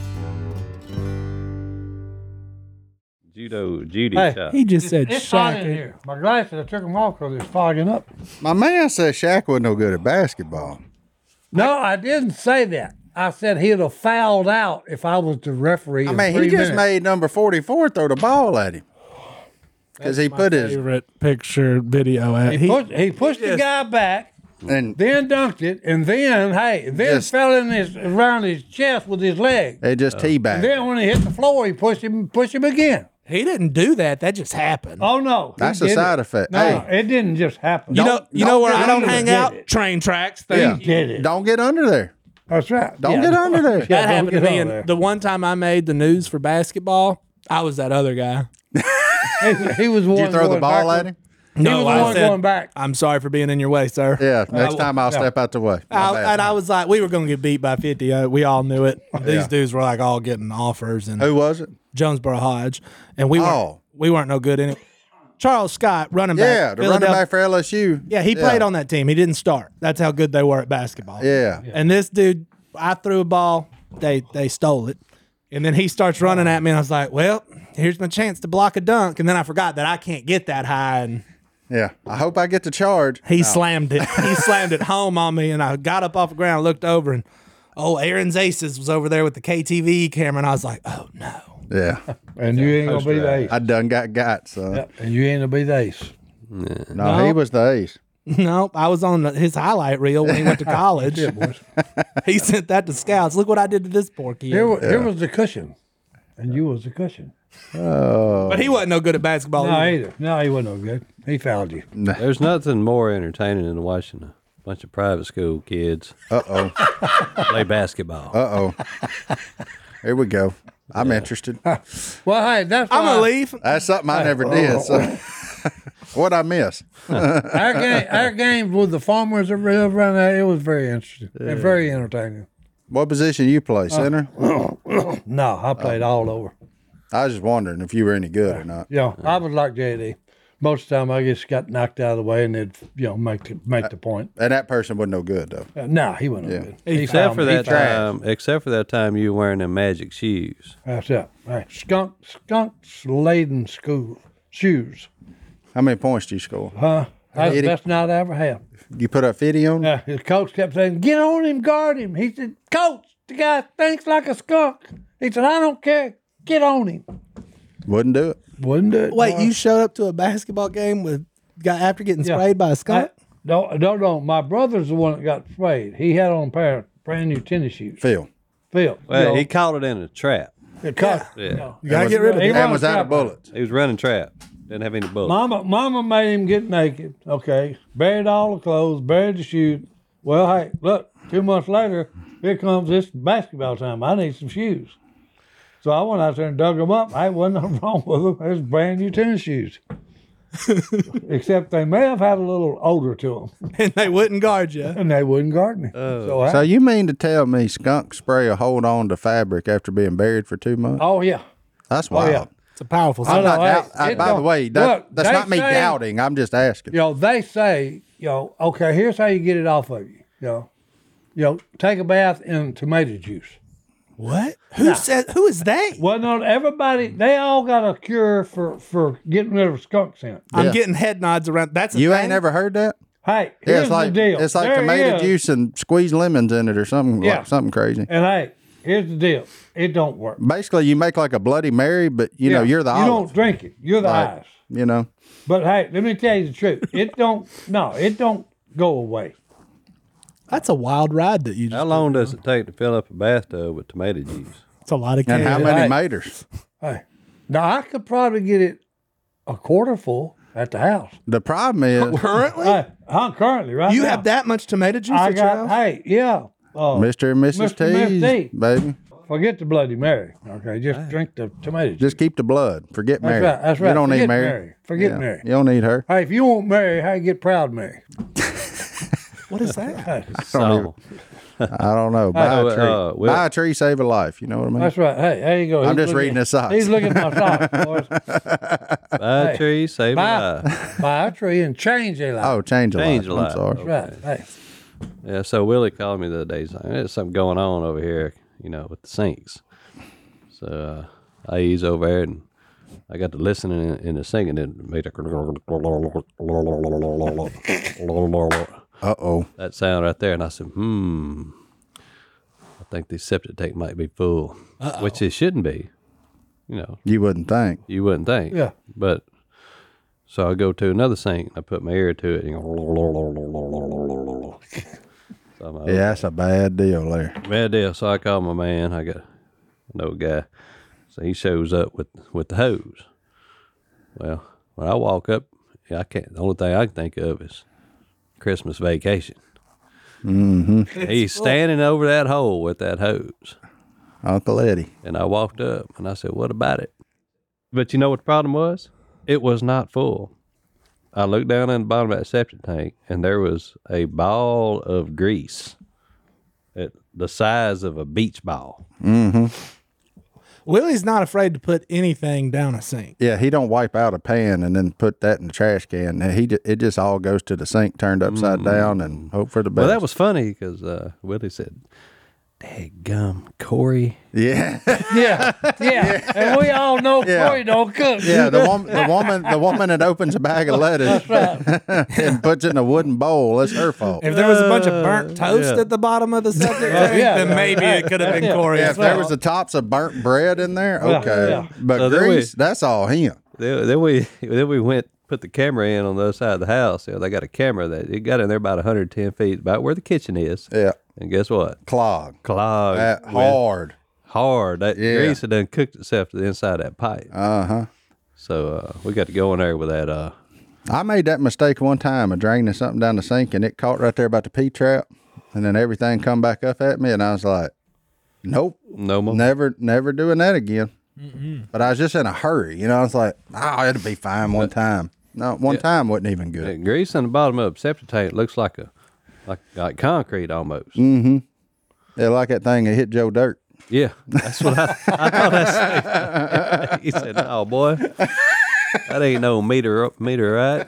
Judo, Judy Hey, chop. He just said It's hot Shaq. in here. My glasses, I took them off because it's fogging up. My man said Shaq wasn't no good at basketball. No, I didn't say that. I said he'd have fouled out if I was the referee. I in mean, he three just minutes. made number forty-four throw the ball at him because he put his Favorite picture video at He, he, pushed, he pushed the just- guy back, and then dunked it, and then hey, then Just- fell in his around his chest with his leg. they just teabagged. And then when he hit the floor, he pushed him, pushed him again. he didn't do that. That just happened. Oh no, he That's a did side it. effect. No, Hey. it didn't just happen. you know, don't- you know don't where get I don't under hang it. out? Did it. Train tracks. Yeah. He did it. Don't get under there. That's right. Don't Yeah. get under there. Yeah, That don't happened to get me. on And there. the one time I made the news for basketball, I was that other guy. he, he was the one You throw the going ball backward. at him. He was the I one said, going back. I'm sorry for being in your way, sir. Yeah. Next I- time I'll yeah. step out the way. My I, bad. and I was like, we were going to get beat by fifty. Uh, we all knew it. These Yeah. dudes were like all getting offers and Who was it? Jonesboro Hodge, and we weren't Oh. we weren't no good in it. Charles Scott, running back. Yeah, the running Philadelphia- back for L S U. Yeah, he played on that team. He didn't start. That's how good they were at basketball. Yeah. And this dude, I threw a ball, they they stole it. And then he starts running at me, and I was like, well, here's my chance to block a dunk. And then I forgot that I can't get that high, and Yeah. I hope I get the charge. he slammed it. He slammed it home on me, and I got up off the ground, looked over, and oh, Aaron's Aces was over there with the K T V camera, and I was like, oh, no. Yeah. And you ain't gonna be the ace. I done got got, son. Yep, and you ain't gonna be the ace. No, No. he was the ace. Nope, I was on his highlight reel when he went to college. He sent that to scouts. Look what I did to this poor kid. Here, wa- here was the cushion, and you was the cushion. But he wasn't no good at basketball No, either. either. No, he wasn't no good. He fouled you. There's nothing more entertaining than watching a bunch of private school kids Uh oh. play basketball. Uh oh. Here we go. I'm interested. Well, hey, that's I'm why gonna leave. That's something I never did. So. What'd I miss? Our game, our games with the farmers that live around there, it was very interesting and very entertaining. What position you play, center? No, I played all over. I was just wondering if you were any good or not. Yeah, I was like J D. Most of the time, I just got knocked out of the way, and they'd you know make the make the point. And that person wasn't no good though. Uh, no, he wasn't Yeah. no good. He Except found for me. He that tried. time, except for that time you were wearing them magic shoes. That's it. Hey, skunk, skunks laden school shoes. How many points do you score? Huh? That's the Eddie? best night I ever had. You put up fifty on? Uh, his coach kept saying, "Get on him, guard him." He said, "Coach, the guy thinks like a skunk." He said, "I don't care. Get on him." Wouldn't do it. Wouldn't do it. Wait, you showed up to a basketball game with got after getting Yeah. sprayed by a I, skunk? no, no, no. My brother's the one that got sprayed. He had on a pair of brand new tennis shoes. Phil. Phil. Well, you know, he caught it in a trap. it cut. Yeah, You gotta get rid of He it. run And was out trap of bullets. he was running trap. Didn't have any bullets. Mama, Mama made him get naked. Okay, buried all the clothes, buried the shoes. Well, hey, look. Two months later, here comes this basketball time. I need some shoes. So I went out there and dug them up. I wasn't nothing wrong with them. It was brand new tennis shoes. Except they may have had a little odor to them, And they wouldn't guard you. and they wouldn't guard me. so, So I, you mean to tell me skunk spray will hold on to fabric after being buried for two months? oh yeah, That's oh wild. yeah. It's a powerful I'm sign. know, not hey, doubt, I, it by the don't- way, that, look, that's they not me say- doubting. I'm just asking. You know, they say, you know, okay, here's how you get it off of you. You know, you know, take a bath in tomato juice. What? Who said? Who is they? Well, no, everybody, they all got a cure for for getting rid of skunk scent. I'm Yeah. getting head nods around. That's a You thing? ain't ever heard that? Hey, Yeah, here's it's like the deal. it's like There tomato is- juice and squeeze lemons in it or something Yeah. like something crazy. And hey, here's the deal. It don't work. Basically, you make like a Bloody Mary, but you know Yeah, you're the You olive. don't drink it. You're the Right. eyes. You know, But hey, let me tell you the truth. It don't. No, it don't go away. That's a wild ride that you just. How long does it take to fill up a bathtub with tomato juice? It's a lot of and how cans. many Right. meters? Hey, now I could probably get it a quarter full at the house. The problem is, Currently, Hey, I'm currently right you now. have that much tomato juice I at your got. house? Hey, yeah. Uh, Mister and Missus Mister and Missus T's, T. baby. Forget the Bloody Mary. Okay, just drink the tomato juice. Just keep the blood. Forget That's Mary. right. That's right. You don't Forget need Mary. Mary. Forget Yeah, Mary. You don't need her. Hey, if you want Mary, how you get proud Mary? What is that? Hey, So, I don't know. Buy Oh, a tree. uh, well- Buy a tree, save a life. You know what I mean? that's right. Hey, there you go. I'm He's just looking- reading his socks. He's looking at my socks, boys. buy Hey, a tree, save a Buy, life. buy a tree and change a life. Oh, change a Change life. a I'm life. sorry. That's right. Hey, Yeah, so Willie called me the other day saying there's something going on over here, you know, with the sinks. So uh, I ease over there and I got to listen in, in the singing and it made a Uh oh. that sound right there, and I said, hmm, I think the septic tank might be full, which it shouldn't be. You know, You wouldn't think. you wouldn't think. Yeah. But so I go to another sink. I put my ear to it. And so I'm like, Yeah, that's a bad deal there. bad deal. So I call my man. I got an old guy. So he shows up with with the hose. Well, when I walk up, yeah, I can't. The only thing I can think of is Christmas Vacation. Mm-hmm. He's standing over that hole with that hose. Uncle Eddie. And I walked up and I said, what about it? But you know what the problem was? It was not full. I looked down in the bottom of that septic tank and there was a ball of grease at the size of a beach ball. Willie's not afraid to put anything down a sink. Yeah, he don't wipe out a pan and then put that in the trash can. And he ju- it just all goes to the sink, turned upside down, and hope for the best. Well, that was funny because uh, Willie said, "Dadgum, Corey." yeah, yeah, yeah, and we all know Yeah. Corey don't cook. yeah. The woman, the woman, the woman that opens a bag of lettuce and puts it in a wooden bowl. That's her fault. If there was a bunch of burnt toast yeah. at the bottom of the septic tank, yeah. then maybe it could have been Yeah. Corey. Yeah, as if there well. was the tops of burnt bread in there, Yeah, okay. yeah. But So then we- grease, that's all him. Then, then we then we went put the camera in on the other side of the house. You know, they got a camera that it got in there about one hundred ten feet, about where the kitchen is. Yeah, And guess what? clog. Clogged That with- hard. hard. That Yeah. grease had done cooked itself to the inside of that pipe. Uh huh. So uh, we got to go in there with that. Uh, I made that mistake one time of draining something down the sink and it caught right there about the P trap, and then everything come back up at me, and I was like, "Nope, no more. never, never doing that again." But I was just in a hurry, you know. I was like, "Oh, it'll be fine one time." No, one time wasn't even That good. grease on the bottom of the septic tank looks like a like like concrete almost. Mm. Yeah, like that thing that hit Joe Dirt. Yeah, that's what I, I thought. I said. He said, "Oh boy, that ain't no meter meter right."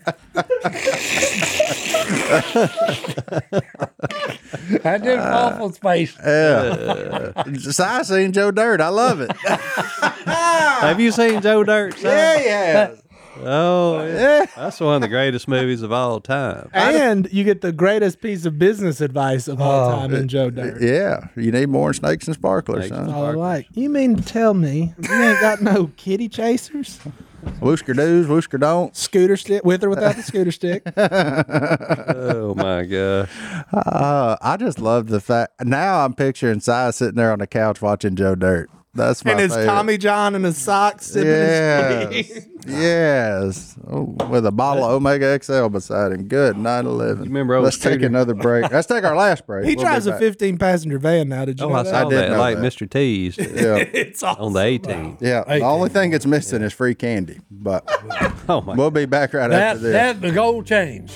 I did awful space. Yeah, so I seen Joe Dirt. I love it. Have you seen Joe Dirt? Son? yeah. Oh, yeah. That's one of the greatest movies of all time. And you get the greatest piece of business advice of all time in Joe Dirt. Yeah, you need more snakes and sparklers, Snakes son. All I like. You mean to tell me you ain't got no kitty chasers? Whoosker do's, whoosker don't. Scooter stick, with or without the scooter stick? Oh my god! Uh, I just love the fact. Now I'm picturing Si sitting there on the couch watching Joe Dirt. That's my And his favorite. Tommy John and his socks sipping Yes. his weed. Yes. Oh, with a bottle of Omega X L beside him. Good. nine eleven. You remember old Let's take Scooter? another break. Let's take our last break. He We'll be drives a back. fifteen passenger van now. Did you Oh, know I that? saw I did that, know like that. Mister T's Yeah. It's awesome. on the eighteen. Yeah. The only thing it's missing is free candy. But Oh my! we'll be back right That after this. that the gold change.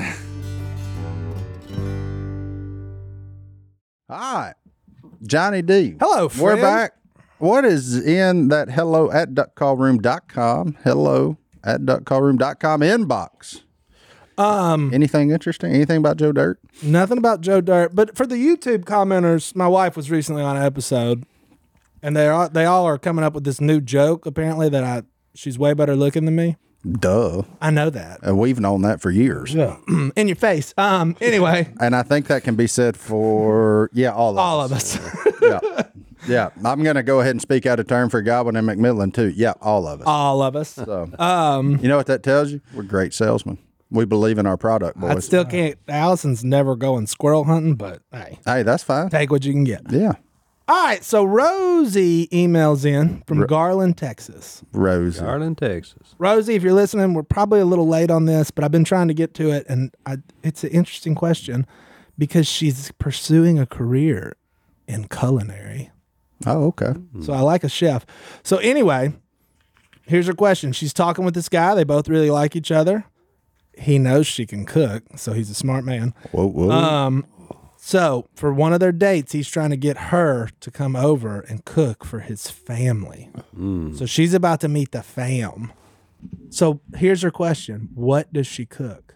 All right. Johnny D. Hello, We're friend. back. What is in that hello at duck call room dot com? Hello at duck call room dot com inbox. Um, Anything interesting? Anything about Joe Dirt? Nothing about Joe Dirt, but for the YouTube commenters, my wife was recently on an episode, and they are they all are coming up with this new joke. Apparently, that I she's way better looking than me. Duh. I know that. And we've known that for years. Yeah. In your face. Um. Anyway, And I think that can be said for, yeah, all of all us. of us, Yeah. Yeah. I'm going to go ahead and speak out of turn for Godwin and McMillan, too. Yeah, all of us. all of us. So, Um. you know what that tells you? We're great salesmen. We believe in our product, I boys. still can't. Allison's never going squirrel hunting, but hey, Hey, that's fine. take what you can get. Yeah. All right. So Rosie emails in from Garland, Texas. Rosie. Garland, Texas. Rosie, if you're listening, we're probably a little late on this, but I've been trying to get to it, and I, it's an interesting question because she's pursuing a career in culinary. Oh, okay. So I like a chef. So anyway, here's her question. She's talking with this guy. They both really like each other. He knows she can cook, so he's a smart man. Whoa, whoa. Um, so for one of their dates, he's trying to get her to come over and cook for his family. So she's about to meet the fam. So here's her question. What does she cook?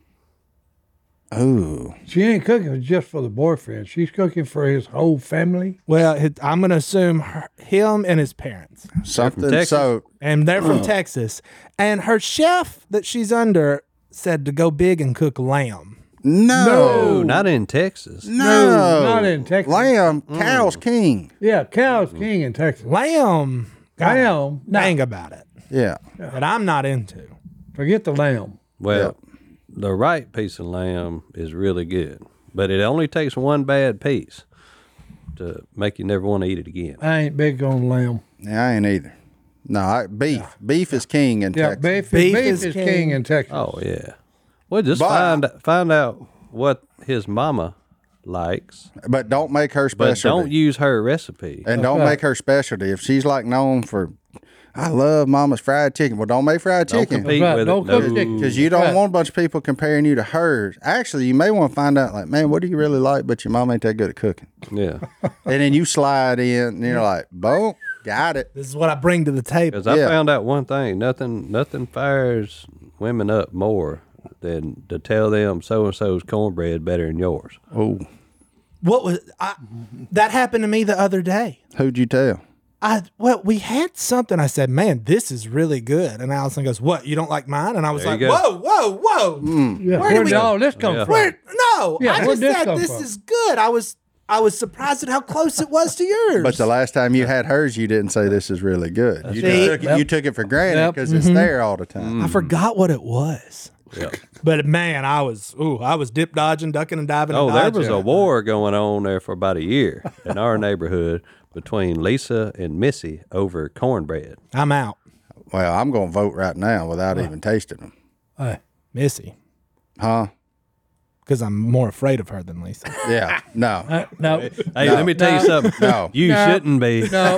Ooh. She ain't cooking just for the boyfriend. She's cooking for his whole family. Well, it, I'm going to assume her, him and his parents. Something. Texas? So, And they're from Texas. And her chef that she's under said to go big and cook lamb. no. Oh, not in Texas. No. No, not in Texas. Lamb, cow's king. Yeah, cow's king in Texas. Lamb. got a Lamb. No, thing about it Yeah. that I'm not into. forget the lamb. Well, the right piece of lamb is really good, but it only takes one bad piece to make you never want to eat it again. I ain't big on lamb. Yeah, I ain't either. No, I, beef. Beef is king in Yeah, Texas. beef, Beef beef, is is, king. king. in Texas. Oh yeah. Well, just But- find find out what his mama likes, But don't make her but specialty. don't use her recipe. and don't Okay. make her specialty. If she's like known for, I love Mama's fried chicken. Well, don't make fried Don't chicken. compete Right, with don't it. No. cook chicken. Because you don't Right. want a bunch of people comparing you to hers. Actually, you may want to find out, like, man, what do you really like? But your mom ain't that good at cooking. Yeah, And then you slide in, and you're like, boom, got it. This is what I bring to the table. because I Yeah. found out one thing: nothing nothing fires women up more than to tell them so and so's cornbread better than yours. Oh, What was I, that happened to me the other day? who'd you tell? I well, we had something. I said, "Man, this is really good." And Allison goes, "What? You don't like mine?" And I was There like, you go. "Whoa, whoa, whoa! Yeah, Where where did did we- all this come Yeah. from? Where? No, Yeah, I where'd just this said come this from? is good." I was I was surprised at how close it was to yours. But the last time you had hers, you didn't say this is really good. You, See? just took it, you took it for granted Yep. because it's there all the time. I forgot what it was. Yeah. But man, I was ooh, I was dip dodging, ducking and diving. Oh, and there dodging. was a war going on there for about a year in our neighborhood between Lisa and Missy over cornbread. I'm out, Well, I'm going to vote right now without even tasting them. Hey, Missy, Huh? because I'm more afraid of her than Lisa. Yeah. No. uh, no, Hey, let me tell you something. No. You No. shouldn't be. no,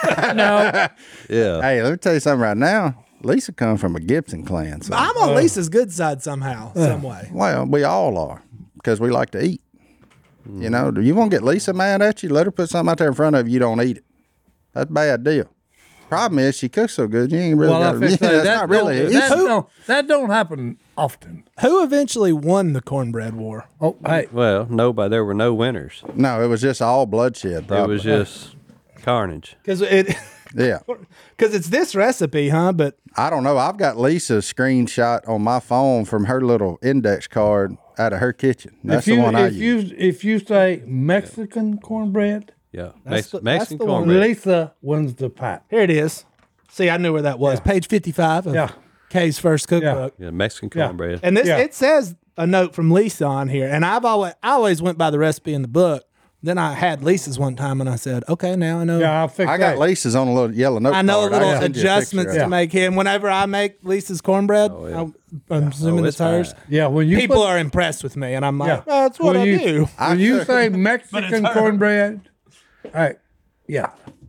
no. Yeah. Hey, let me tell you something right now. Lisa comes from a Gibson clan. So. I'm on Lisa's good side somehow, some way. Well, we all are because we like to eat. You know, do you want to get Lisa mad at you? Let her put something out there in front of you, you don't eat it. That's a bad deal. Problem is, she cooks so good, you ain't really Well, got I to. think That's that, that, not really don't, an that, issue. don't, that don't happen often. Who eventually won the cornbread war? Oh, hey, Well, nobody. There were no winners. No, it was just all bloodshed. It Probably. was just carnage. Because it, Yeah. because it's this recipe, huh? But I don't know. I've got Lisa's screenshot on my phone from her little index card out of her kitchen. That's if you the one I if use. you if you say Mexican cornbread, Yeah. That's Mex- the- that's Mexican the one. cornbread. Lisa wins the pot. here it is. See, I knew where that was. Page fifty-five of Yeah. Kay's first cookbook. Yeah, Mexican Yeah. cornbread. And this Yeah. it says a note from Lisa on here, and I've always I always went by the recipe in the book, Then I had Lisa's one time, and I said, "Okay, now I know." Yeah, I'll fix I got that. Lisa's on a little yellow note. I know card. little I'll send you a picture adjustments of to it. make him. Whenever I make Lisa's cornbread, Oh, yeah. I'm, I'm assuming Oh, it's it's hers. fine. Yeah, when you People put, are impressed with me, and I'm like, Yeah. "Oh, "That's what when I you, do." When you I- say Mexican her. cornbread, hey, yeah.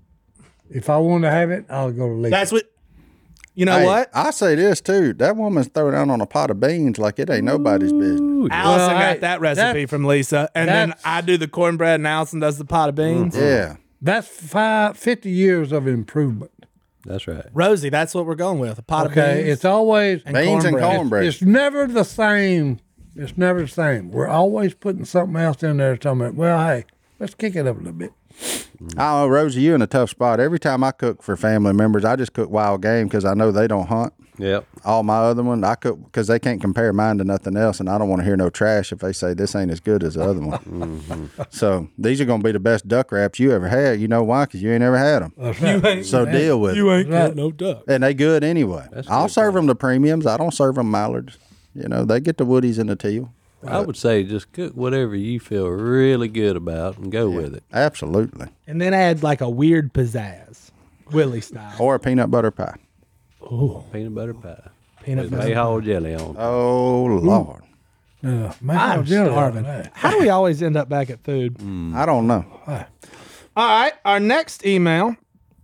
If I want to have it, I'll go to Lisa. That's what. You know Hey, what? I say this too. That woman's throwing down on a pot of beans like it ain't nobody's business. Allison Well, got hey, that recipe that- from Lisa, and then that's- I do the cornbread, and Allison does the pot of beans. Yeah. That's five, fifty years of improvement. That's right. Rosie, that's what we're going with. A pot Okay, of beans. it's always and Beans and cornbread. cornbread. It's never the same. It's never the same. We're always putting something else in there. Talking about, well, hey, let's kick it up a little bit. I don't know, Rosie, you in a tough spot. Every time I cook for family members, I just cook wild game because I know they don't hunt. Yep. All my other one, I cook because they can't compare mine to nothing else, and I don't want to hear no trash if they say this ain't as good as the other one. Mm-hmm. So these are going to be the best duck wraps you ever had. You know why? Because you ain't ever had them. That's right. So deal with You it. ain't got no duck. And they good anyway. I'll serve them the premiums. I don't serve them mallards. You know, they get the woodies and the teal. I would say just cook whatever you feel really good about and go with it. Absolutely. And then add like a weird pizzazz, Willie style. Or a peanut butter pie. Peanut butter pie. Peanut With butter. Mayhaw jelly on. Oh, Lord. Uh, man, I'm jelly on starving. that. How do we always end up back at food? I don't know. All right. Our next email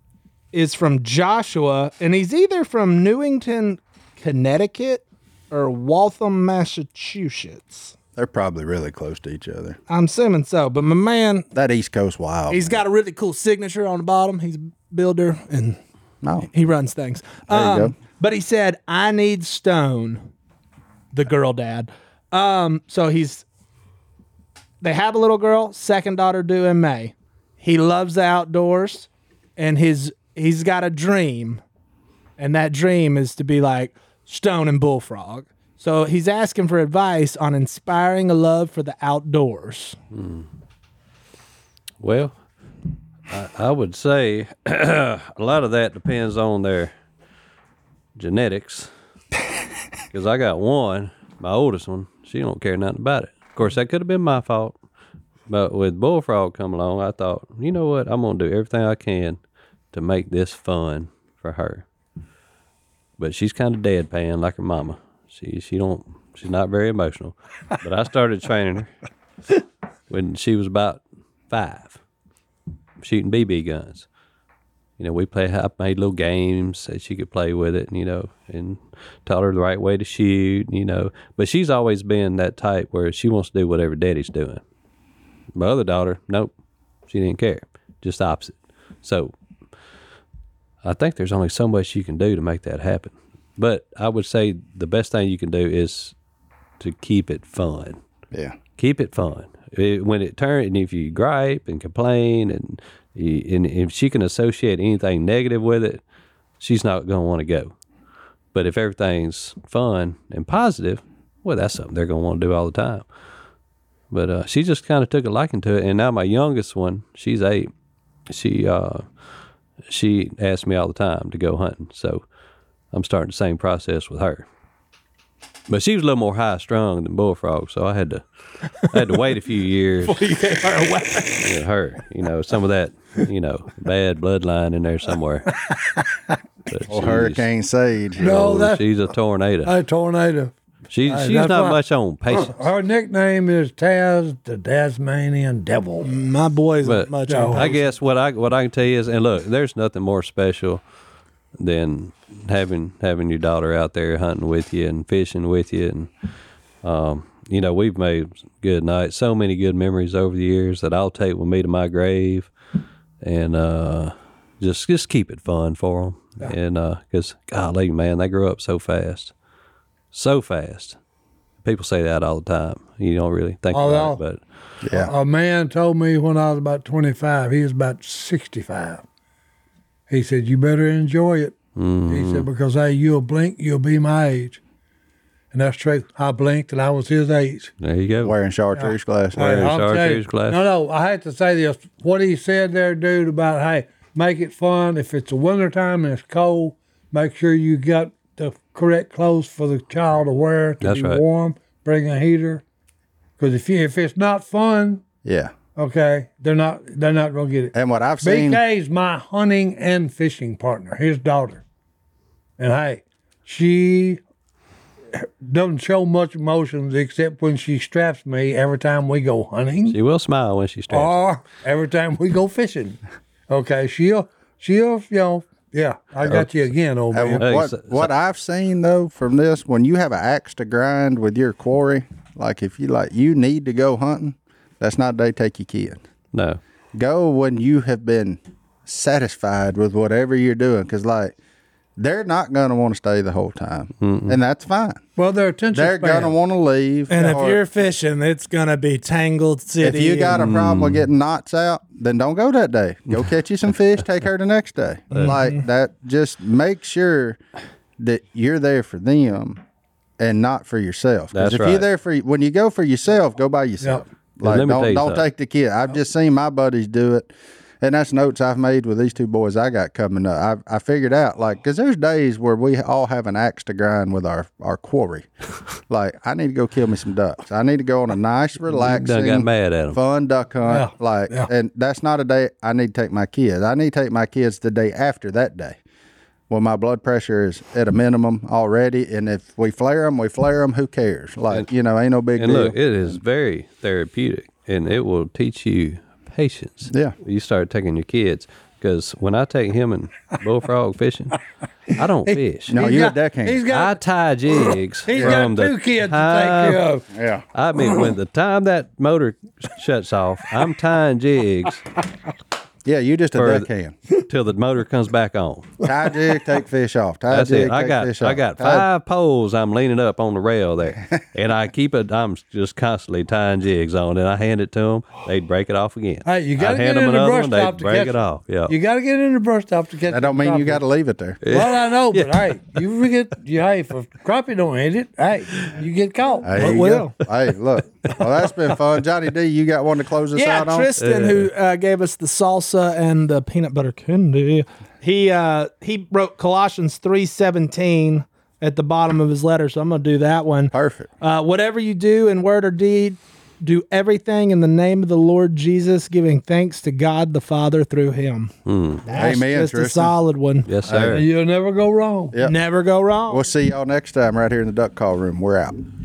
is from Joshua, and he's either from Newington, Connecticut, or Waltham, Massachusetts. They're probably really close to each other. I'm assuming so, but my man, That East Coast wild. he's got a really cool signature on the bottom. He's a builder, and no. he runs things. There you Um, go. But he said, I need stone, the girl dad. Um, so he's, they have a little girl, second daughter due in May. He loves the outdoors, and his he's got a dream, and that dream is to be like Stone and Bullfrog. So he's asking for advice on inspiring a love for the outdoors. Well, I, I would say a lot of that depends on their genetics. Because I got one, my oldest one, she don't care nothing about it. Of course, that could have been my fault. But with Bullfrog come along, I thought, you know what? I'm going to do everything I can to make this fun for her. But she's kind of deadpan like her mama. She she don't she's not very emotional. But I started training her when she was about five, shooting B B guns. You know, we play. I made little games that she could play with it, you know, and taught her the right way to shoot, you know. But she's always been that type where she wants to do whatever daddy's doing. My other daughter, nope, she didn't care. Just the opposite. So I think there's only so much you can do to make that happen. But I would say the best thing you can do is to keep it fun. Yeah. Keep it fun. It, when it turns, and if you gripe and complain, and, you, and if she can associate anything negative with it, she's not going to want to go. But if everything's fun and positive, well, that's something they're going to want to do all the time. But uh, she just kind of took a liking to it. And now my youngest one, she's eight. She uh, she asks me all the time to go hunting. So I'm starting the same process with her. But she was a little more high strung than Bullfrog, so I had to I had to wait a few years You gave her a weapon. with her. You know, some of that, you know, bad bloodline in there somewhere. But Well, she's- Hurricane Sage. No, oh, that- she's a tornado. A tornado. She's Hey, she's that's not why- much on patience. Her nickname is Taz, the Tasmanian Devil. My boy's But much No. on I guess what I what I can tell you is, and look, there's nothing more special than having having your daughter out there hunting with you and fishing with you, and um, you know, we've made good nights, so many good memories over the years that I'll take with me to my grave, and uh, just just keep it fun for them, yeah. And because uh, golly, man, they grow up so fast, so fast. People say that all the time. You don't really think Oh, about no. it, but Yeah. A man told me when I was about twenty-five, he was about sixty-five. He said, you better enjoy it. Mm-hmm. He said, because, hey, you'll blink, you'll be my age. And that's true. I blinked and I was his age. there you go. Wearing chartreuse glasses. Wearing I'll tell chartreuse you- glasses. No, no, I had to say this. What he said there, dude, about, hey, make it fun. If it's the wintertime and it's cold, make sure you got the correct clothes for the child to wear to That's be right. warm. Bring a heater. Because if you, if it's not fun, Yeah. Okay, they're not. They're not going to get it. And what I've seen, B K's my hunting and fishing partner. His daughter, and hey, she doesn't show much emotions except when she straps me every time we go hunting She will smile when she straps. or every time we go fishing. Okay, she'll she'll you know yeah. I got you again, old uh, man. Hey, what so- what I've seen though from this, when you have an axe to grind with your quarry, like if you like you need to go hunting, that's not the day to take your kid. No. Go when you have been satisfied with whatever you're doing, because like they're not gonna want to stay the whole time, and that's fine. Well, their attention They're span. gonna want to leave. And if or you're fishing, it's gonna be Tangled City. if you got a and- problem with getting knots out, then don't go that day. Go catch you some fish. Take her the next day. Like that. Just make sure that you're there for them and not for yourself. Because That's if right. you're there for when you go for yourself, go by yourself. Yep. Like Let me tell don't you don't something. take the kid. I've just seen my buddies do it. And that's notes I've made with these two boys I got coming up. I I figured out, like, because there's days where we all have an axe to grind with our, our quarry. Like, I need to go kill me some ducks. I need to go on a nice, Done relaxing, got mad at him. fun duck hunt. Yeah, Like, yeah. and that's not a day I need to take my kids. I need to take my kids the day after that day. Well, my blood pressure is at a minimum already, and if we flare them, we flare them. Who cares? Like, you know, ain't no big And deal. look, it is very therapeutic, and it will teach you patience. Yeah. You start taking your kids, because when I take him and bullfrog fishing, I don't fish. no, He's you're got- a deckhand. He's I got tie jigs he's from got the two kids to time- take care of. yeah. I mean, when the time that motor shuts off, I'm tying jigs Yeah, you just a For the- deckhand. till the motor comes back on. Tie jig, take fish off. Tie That's jig, it. I take got fish I off. got Tie- five poles I'm leaning up on the rail there, and I keep it. I'm just constantly tying jigs on, and I hand it to them. They'd break it off again. Hey, you got to I'd get hand in them the another brush one. They'd top to break catch it off. Yeah. You got to get in the brush top to catch. That don't mean you got to leave it there. Well, I know, but hey, you forget. You hey, if a crappie don't hit it, hey, you get caught. There What you will? go. Hey, look. Well, that's been fun. Johnny D, you got one to close us Yeah, out on? Tristan, who uh, gave us the salsa and the peanut butter candy, he uh, he wrote Colossians three seventeen at the bottom of his letter, so I'm going to do that one. Perfect. Uh, whatever you do in word or deed, do everything in the name of the Lord Jesus, giving thanks to God the Father through him. That's Amen, just a Tristan. solid one. Yes, sir. You'll never go wrong. Yep. Never go wrong. We'll see y'all next time right here in the Duck Call Room. We're out.